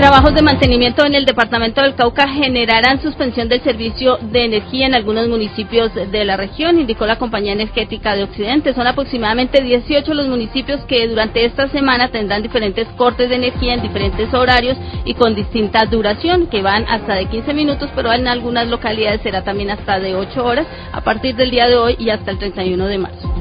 Trabajos de mantenimiento en el departamento del Cauca generarán suspensión del servicio de energía en algunos municipios de la región, indicó la Compañía Energética de Occidente. Son aproximadamente 18 los municipios que durante esta semana tendrán diferentes cortes de energía en diferentes horarios y con distinta duración, que van hasta de 15 minutos, pero en algunas localidades será también hasta de 8 horas, a partir del día de hoy y hasta el 31 de marzo.